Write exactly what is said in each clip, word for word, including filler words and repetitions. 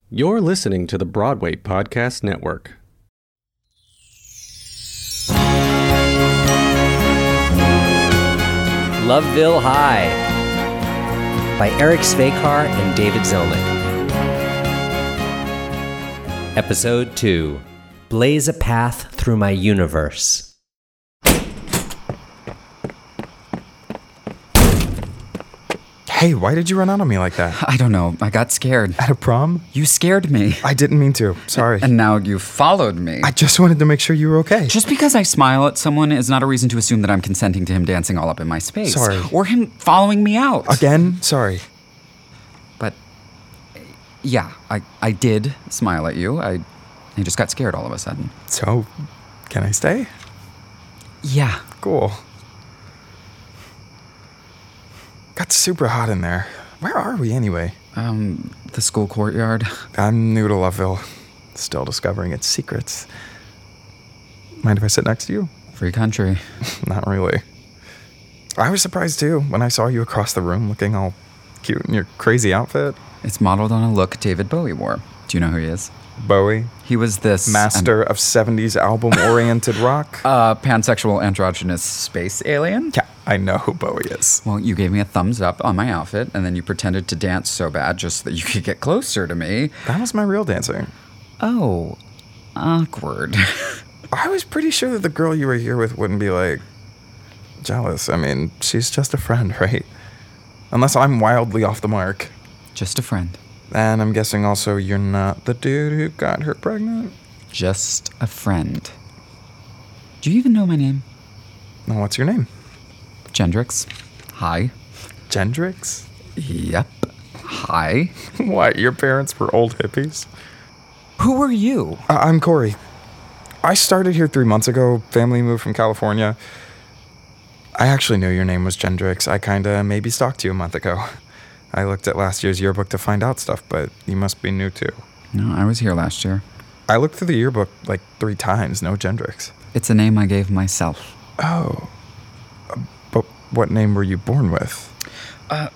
You're listening to the Broadway Podcast Network. Loveville High by Eric Svekar and David Zelnick. Episode two, Blaze a Path Through My Universe. Hey, why did you run out on me like that? I don't know. I got scared. At a prom? You scared me. I didn't mean to. Sorry. And now you followed me. I just wanted to make sure you were okay. Just because I smile at someone is not a reason to assume that I'm consenting to him dancing all up in my space. Sorry. Or him following me out. Again? Sorry. But, yeah, I, I did smile at you. I, I just got scared all of a sudden. So, can I stay? Yeah. Cool. Got super hot in there. Where are we anyway? Um, the school courtyard. I'm new to Loveville. Still discovering its secrets. Mind if I sit next to you? Free country. Not really. I was surprised too when I saw you across the room looking all cute in your crazy outfit. It's modeled on a look David Bowie wore. Do you know who he is? Bowie? He was this... Master um, of seventies album-oriented rock? Uh, pansexual androgynous space alien? Yeah, I know who Bowie is. Well, you gave me a thumbs up on my outfit, and then you pretended to dance so bad just so that you could get closer to me. That was my real dancing. Oh, awkward. I was pretty sure that the girl you were here with wouldn't be, like, jealous. I mean, she's just a friend, right? Unless I'm wildly off the mark. Just a friend. And I'm guessing also you're not the dude who got her pregnant? Just a friend. Do you even know my name? Now, what's your name? Gendrix. Hi. Gendrix? Yep. Hi. What, your parents were old hippies? Who are you? Uh, I'm Corey. I started here three months ago. Family moved from California. I actually knew your name was Gendrix. I kinda maybe stalked you a month ago. I looked at last year's yearbook to find out stuff, but you must be new too. No, I was here last year. I looked through the yearbook like three times, no Gendrix. It's a name I gave myself. Oh. Uh, but what name were you born with? Uh...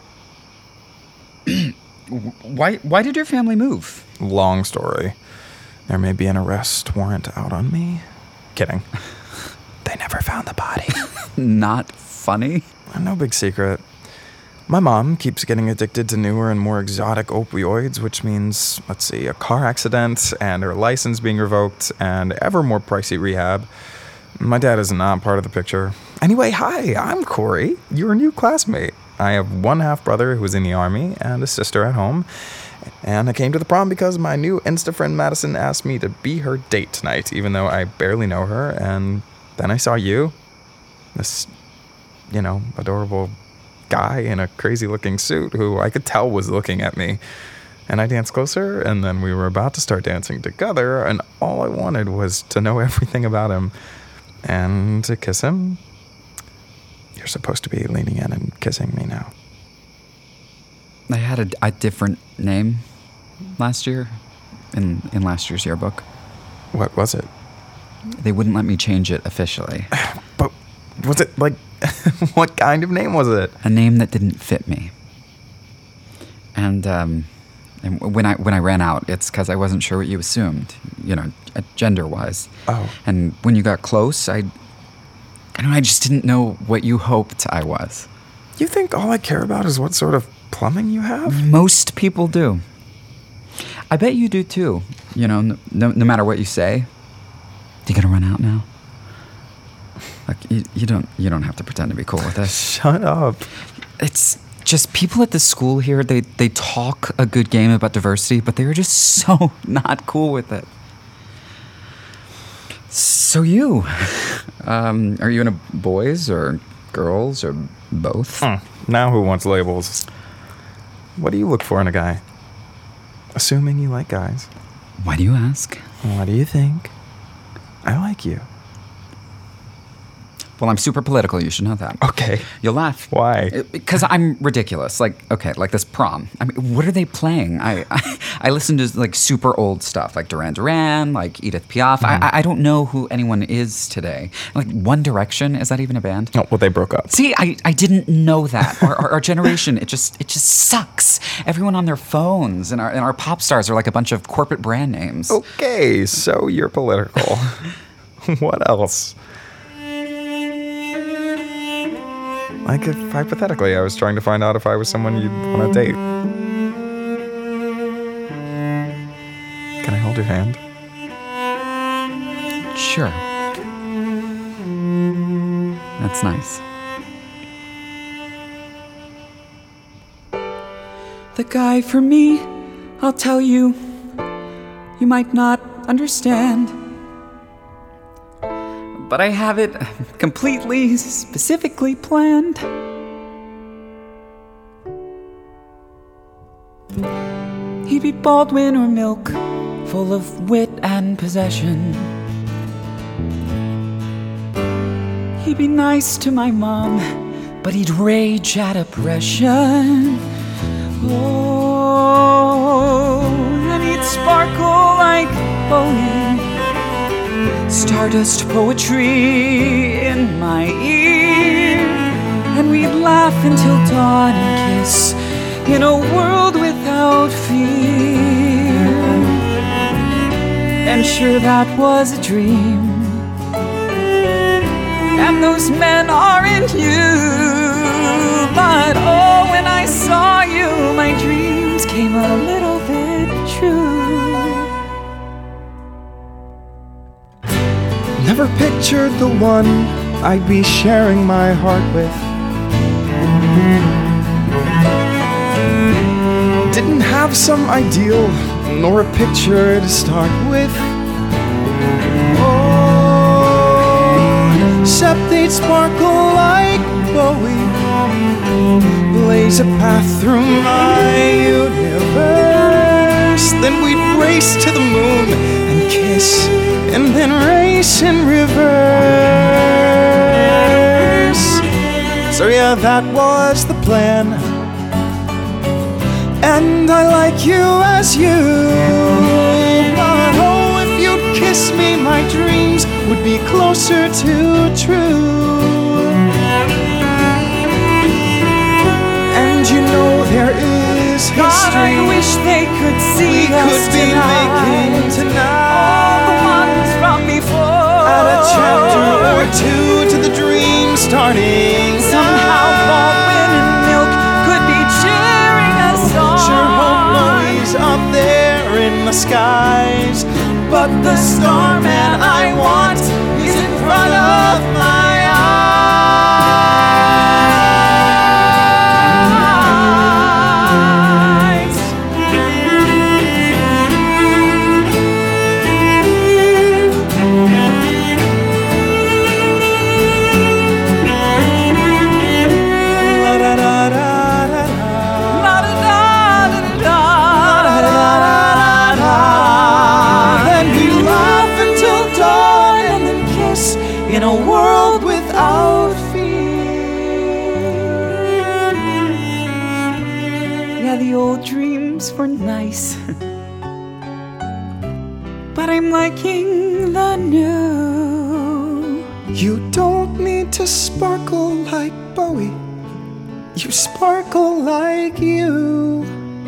why, why did your family move? Long story. There may be an arrest warrant out on me. Kidding. They never found the body. Not funny? No big secret. My mom keeps getting addicted to newer and more exotic opioids, which means, let's see, a car accident and her license being revoked and ever more pricey rehab. My dad is not part of the picture. Anyway, hi, I'm Corey, your new classmate. I have one half-brother who was in the Army and a sister at home. And I came to the prom because my new Insta friend Madison asked me to be her date tonight, even though I barely know her. And then I saw you, this, you know, adorable guy in a crazy-looking suit who I could tell was looking at me. And I danced closer, and then we were about to start dancing together, and all I wanted was to know everything about him and to kiss him. You're supposed to be leaning in and kissing me now. I had a, a different name last year, in, in last year's yearbook. What was it? They wouldn't let me change it officially. But was it, like, what kind of name was it? A name that didn't fit me. And, um, and when I when I ran out, it's because I wasn't sure what you assumed, you know, gender-wise. Oh. And when you got close, I, I don't know, I just didn't know what you hoped I was. You think all I care about is what sort of plumbing you have? Most people do. I bet you do too. You know, no, no matter what you say. You gonna run out now? Like, you, you don't you don't have to pretend to be cool with this. Shut up. It's just people at the school here, they, they talk a good game about diversity, but they're just so not cool with it. So you, um, are you into boys or girls or both? Hmm. Now who wants labels? What do you look for in a guy? Assuming you like guys. Why do you ask? What do you think? I like you. Well, I'm super political. You should know that. Okay. You'll laugh. Why? Because I'm ridiculous. Like, okay, like this prom. I mean, what are they playing? I I, I listen to like super old stuff, like Duran Duran, like Edith Piaf. Mm. I I don't know who anyone is today. Like One Direction, is that even a band? Oh, well, they broke up. See, I, I didn't know that. Our, our, our generation, it just it just sucks. Everyone on their phones, and our and our pop stars are like a bunch of corporate brand names. Okay, so you're political. What else? Like, if hypothetically, I was trying to find out if I was someone you'd want to date. Can I hold your hand? Sure. That's nice. The guy for me, I'll tell you, you might not understand. But I have it completely, specifically planned. He'd be Baldwin or Milk, full of wit and possession. He'd be nice to my mom, but he'd rage at oppression. Oh, and he'd sparkle like Bowie. Stardust poetry in my ear, and we'd laugh until dawn and kiss in a world without fear. And sure, that was a dream, and those men aren't you. But oh, when I saw you, my dreams came a little bit true. Never pictured the one I'd be sharing my heart with. Didn't have some ideal, nor a picture to start with. Oh, except they'd sparkle like Bowie, blaze a path through my universe. Then we'd race to the moon and kiss, and then race in reverse. So yeah, that was the plan. And I like you as you. But oh, if you'd kiss me, my dreams would be closer to true. And you know there is history. God, I wish they could see we us could be tonight. making tonight. All the ones from before. Add a chapter or two to the dream starting. Somehow Baldwin and Milk could be cheering us on. Sure hope Bowie's up there in the skies, but the starman I want is in front of my eyes. La da da da da La da da da da da. Then we laugh until dawn and then kiss in a world without fear. Yeah, the old dreams were nice, but I'm liking the new. You don't need to sparkle like Bowie. You sparkle like you.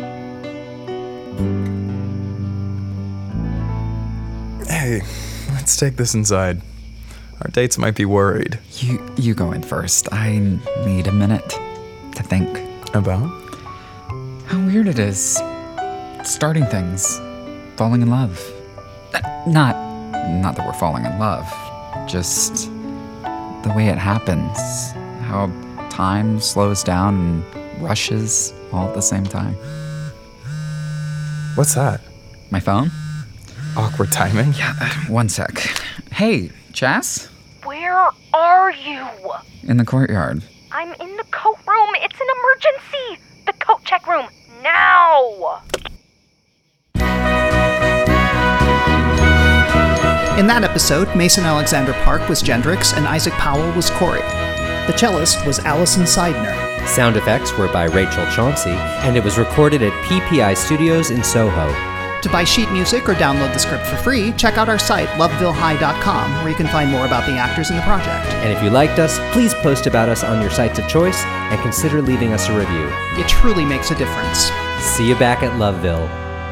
Hey, let's take this inside. Our dates might be worried. You you go in first. I need a minute to think. About? How weird it is. Starting things. Falling in love. Uh, Not not that we're falling in love. Just the way it happens. How time slows down and rushes all at the same time. What's that? My phone? Awkward timing? Yeah, uh, one sec. Hey, Chas? Where are you? In the courtyard. I'm in the coat room. It's an emergency. The coat check room. Now! In that episode, Mason Alexander Park was Gendrix and Isaac Powell was Corey. The cellist was Allison Seidner. Sound effects were by Rachel Chauncey, and it was recorded at P P I Studios in Soho. To buy sheet music or download the script for free, check out our site, loveville high dot com, where you can find more about the actors in the project. And if you liked us, please post about us on your sites of choice and consider leaving us a review. It truly makes a difference. See you back at Loveville.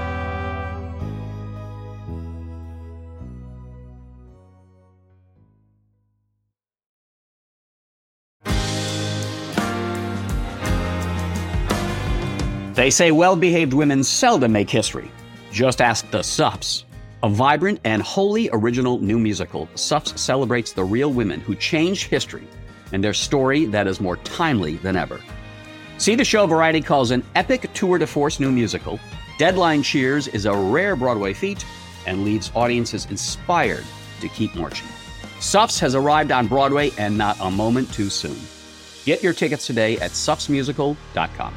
They say well-behaved women seldom make history. Just ask the Suffs. A vibrant and wholly original new musical, Suffs celebrates the real women who changed history and their story that is more timely than ever. See the show Variety calls an epic tour de force new musical. Deadline cheers is a rare Broadway feat and leaves audiences inspired to keep marching. Suffs has arrived on Broadway and not a moment too soon. Get your tickets today at suffs musical dot com.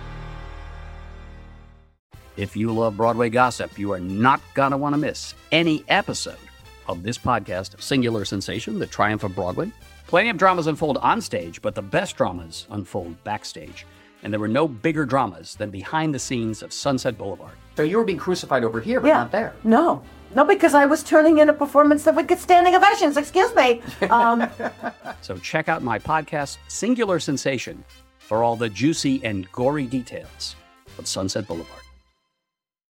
If you love Broadway gossip, you are not going to want to miss any episode of this podcast of Singular Sensation, The Triumph of Broadway. Plenty of dramas unfold on stage, but the best dramas unfold backstage. And there were no bigger dramas than behind the scenes of Sunset Boulevard. So you were being crucified over here, but yeah. not there. No. No, because I was turning in a performance that would get standing ovations. Excuse me. Um, so check out my podcast, Singular Sensation, for all the juicy and gory details of Sunset Boulevard.